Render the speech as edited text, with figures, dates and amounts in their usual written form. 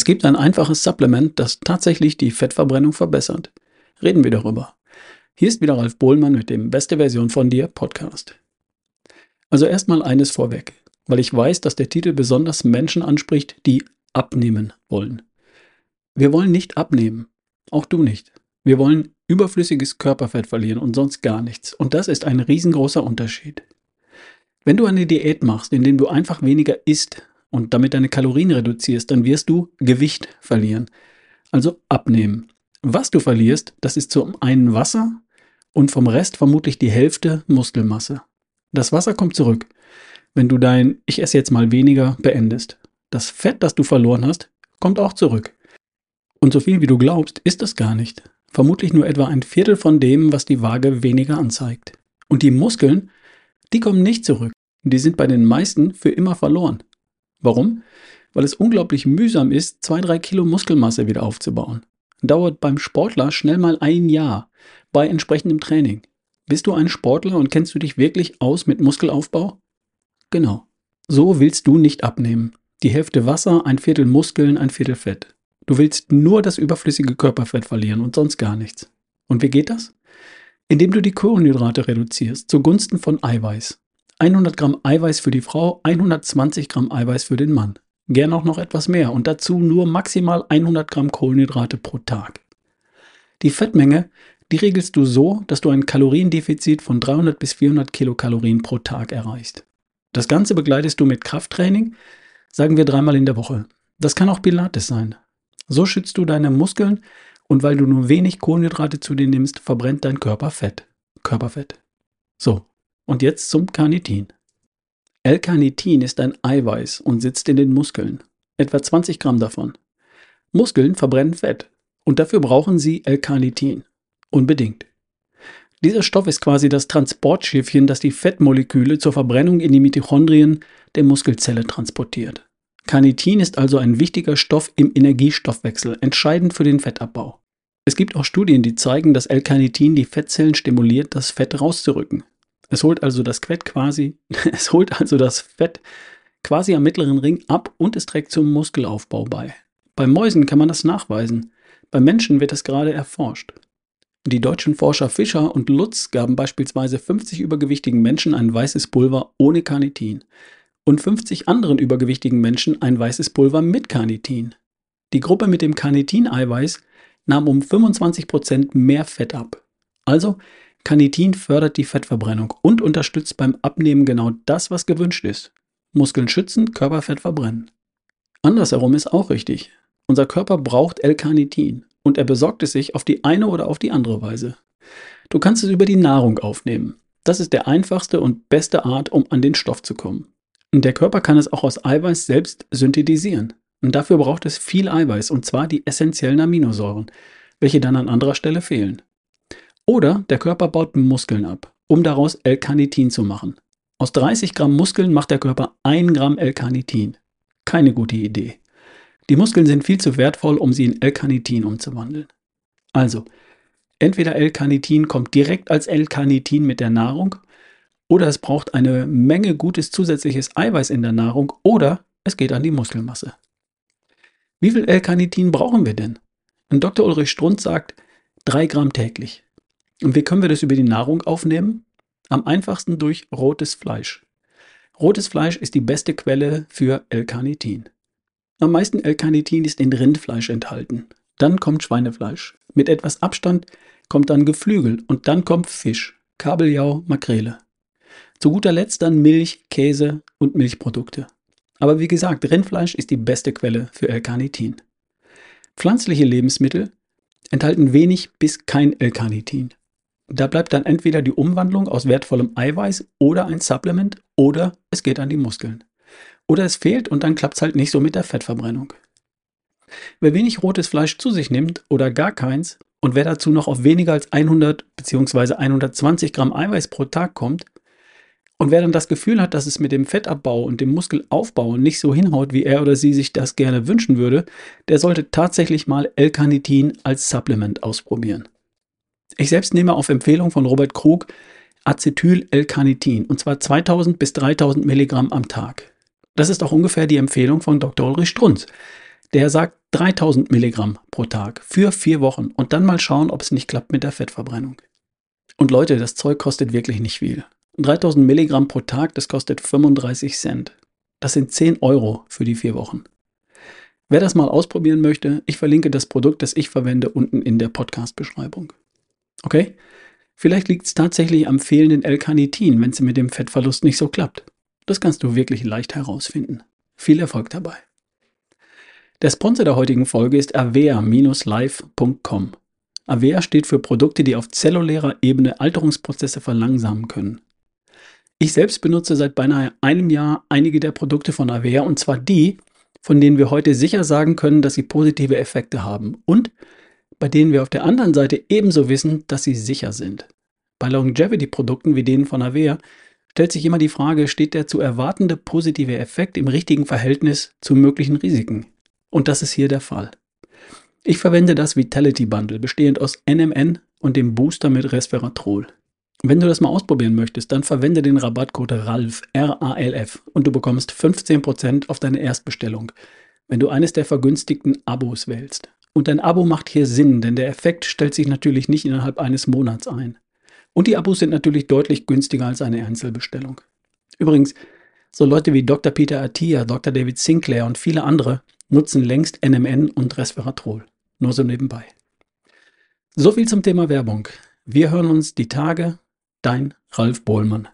Es gibt ein einfaches Supplement, das tatsächlich die Fettverbrennung verbessert. Reden wir darüber. Hier ist wieder Ralf Bohlmann mit dem Beste Version von dir Podcast. Also erstmal eines vorweg, weil ich weiß, dass der Titel besonders Menschen anspricht, die abnehmen wollen. Wir wollen nicht abnehmen, auch du nicht. Wir wollen überflüssiges Körperfett verlieren und sonst gar nichts. Und das ist ein riesengroßer Unterschied. Wenn du eine Diät machst, in der du einfach weniger isst und damit deine Kalorien reduzierst, dann wirst du Gewicht verlieren, also abnehmen. Was du verlierst, das ist zum einen Wasser und vom Rest vermutlich die Hälfte Muskelmasse. Das Wasser kommt zurück, wenn du dein "Ich esse jetzt mal weniger" beendest. Das Fett, das du verloren hast, kommt auch zurück. Und so viel wie du glaubst, ist es gar nicht. Vermutlich nur etwa ein Viertel von dem, was die Waage weniger anzeigt. Und die Muskeln, die kommen nicht zurück. Die sind bei den meisten für immer verloren. Warum? Weil es unglaublich mühsam ist, 2-3 Kilo Muskelmasse wieder aufzubauen. Dauert beim Sportler schnell mal ein Jahr bei entsprechendem Training. Bist du ein Sportler und kennst du dich wirklich aus mit Muskelaufbau? Genau. So willst du nicht abnehmen. Die Hälfte Wasser, ein Viertel Muskeln, ein Viertel Fett. Du willst nur das überflüssige Körperfett verlieren und sonst gar nichts. Und wie geht das? Indem du die Kohlenhydrate reduzierst zugunsten von Eiweiß. 100 Gramm Eiweiß für die Frau, 120 Gramm Eiweiß für den Mann. Gern auch noch etwas mehr und dazu nur maximal 100 Gramm Kohlenhydrate pro Tag. Die Fettmenge, die regelst du so, dass du ein Kaloriendefizit von 300 bis 400 Kilokalorien pro Tag erreichst. Das Ganze begleitest du mit Krafttraining, sagen wir 3-mal in der Woche. Das kann auch Pilates sein. So schützt du deine Muskeln und weil du nur wenig Kohlenhydrate zu dir nimmst, verbrennt dein Körper Fett. Körperfett. So, und jetzt zum Carnitin. L-Carnitin ist ein Eiweiß und sitzt in den Muskeln. Etwa 20 Gramm davon. Muskeln verbrennen Fett und dafür brauchen sie L-Carnitin. Unbedingt. Dieser Stoff ist quasi das Transportschiffchen, das die Fettmoleküle zur Verbrennung in die Mitochondrien der Muskelzelle transportiert. Carnitin ist also ein wichtiger Stoff im Energiestoffwechsel, entscheidend für den Fettabbau. Es gibt auch Studien, die zeigen, dass L-Carnitin die Fettzellen stimuliert, das Fett rauszurücken. Es holt also das Fett quasi am mittleren Ring ab und es trägt zum Muskelaufbau bei. Bei Mäusen kann man das nachweisen. Bei Menschen wird das gerade erforscht. Die deutschen Forscher Fischer und Lutz gaben beispielsweise 50 übergewichtigen Menschen ein weißes Pulver ohne Carnitin und 50 anderen übergewichtigen Menschen ein weißes Pulver mit Carnitin. Die Gruppe mit dem Carnitin-Eiweiß nahm um 25% mehr Fett ab. Also, Carnitin fördert die Fettverbrennung und unterstützt beim Abnehmen genau das, was gewünscht ist. Muskeln schützen, Körperfett verbrennen. Andersherum ist auch richtig. Unser Körper braucht L-Carnitin und er besorgt es sich auf die eine oder auf die andere Weise. Du kannst es über die Nahrung aufnehmen. Das ist der einfachste und beste Art, um an den Stoff zu kommen. Und der Körper kann es auch aus Eiweiß selbst synthetisieren. Und dafür braucht es viel Eiweiß, und zwar die essentiellen Aminosäuren, welche dann an anderer Stelle fehlen. Oder der Körper baut Muskeln ab, um daraus L-Carnitin zu machen. Aus 30 Gramm Muskeln macht der Körper 1 Gramm L-Carnitin. Keine gute Idee. Die Muskeln sind viel zu wertvoll, um sie in L-Carnitin umzuwandeln. Also, entweder L-Carnitin kommt direkt als L-Carnitin mit der Nahrung, oder es braucht eine Menge gutes zusätzliches Eiweiß in der Nahrung, oder es geht an die Muskelmasse. Wie viel L-Carnitin brauchen wir denn? Und Dr. Ulrich Strunz sagt 3 Gramm täglich. Und wie können wir das über die Nahrung aufnehmen? Am einfachsten durch rotes Fleisch. Rotes Fleisch ist die beste Quelle für L-Carnitin. Am meisten L-Carnitin ist in Rindfleisch enthalten. Dann kommt Schweinefleisch. Mit etwas Abstand kommt dann Geflügel und dann kommt Fisch, Kabeljau, Makrele. Zu guter Letzt dann Milch, Käse und Milchprodukte. Aber wie gesagt, Rindfleisch ist die beste Quelle für L-Carnitin. Pflanzliche Lebensmittel enthalten wenig bis kein L-Carnitin. Da bleibt dann entweder die Umwandlung aus wertvollem Eiweiß oder ein Supplement oder es geht an die Muskeln. Oder es fehlt und dann klappt es halt nicht so mit der Fettverbrennung. Wer wenig rotes Fleisch zu sich nimmt oder gar keins und wer dazu noch auf weniger als 100 bzw. 120 Gramm Eiweiß pro Tag kommt und wer dann das Gefühl hat, dass es mit dem Fettabbau und dem Muskelaufbau nicht so hinhaut, wie er oder sie sich das gerne wünschen würde, der sollte tatsächlich mal L-Carnitin als Supplement ausprobieren. Ich selbst nehme auf Empfehlung von Robert Krug Acetyl-L-Carnitin und zwar 2000 bis 3000 Milligramm am Tag. Das ist auch ungefähr die Empfehlung von Dr. Ulrich Strunz. Der sagt 3000 Milligramm pro Tag für 4 Wochen und dann mal schauen, ob es nicht klappt mit der Fettverbrennung. Und Leute, das Zeug kostet wirklich nicht viel. 3000 Milligramm pro Tag, das kostet 35 Cent. Das sind 10 Euro für die 4 Wochen. Wer das mal ausprobieren möchte, ich verlinke das Produkt, das ich verwende, unten in der Podcast-Beschreibung. Okay? Vielleicht liegt es tatsächlich am fehlenden L-Carnitin, wenn es mit dem Fettverlust nicht so klappt. Das kannst du wirklich leicht herausfinden. Viel Erfolg dabei. Der Sponsor der heutigen Folge ist avea-live.com. Avea steht für Produkte, die auf zellulärer Ebene Alterungsprozesse verlangsamen können. Ich selbst benutze seit beinahe einem Jahr einige der Produkte von Avea, und zwar die, von denen wir heute sicher sagen können, dass sie positive Effekte haben und bei denen wir auf der anderen Seite ebenso wissen, dass sie sicher sind. Bei Longevity-Produkten wie denen von Avea stellt sich immer die Frage, steht der zu erwartende positive Effekt im richtigen Verhältnis zu möglichen Risiken? Und das ist hier der Fall. Ich verwende das Vitality Bundle, bestehend aus NMN und dem Booster mit Resveratrol. Wenn du das mal ausprobieren möchtest, dann verwende den Rabattcode RALF, R-A-L-F, und du bekommst 15% auf deine Erstbestellung, wenn du eines der vergünstigten Abos wählst. Und ein Abo macht hier Sinn, denn der Effekt stellt sich natürlich nicht innerhalb eines Monats ein. Und die Abos sind natürlich deutlich günstiger als eine Einzelbestellung. Übrigens, so Leute wie Dr. Peter Attia, Dr. David Sinclair und viele andere nutzen längst NMN und Resveratrol. Nur so nebenbei. So viel zum Thema Werbung. Wir hören uns die Tage. Dein Ralf Bohlmann.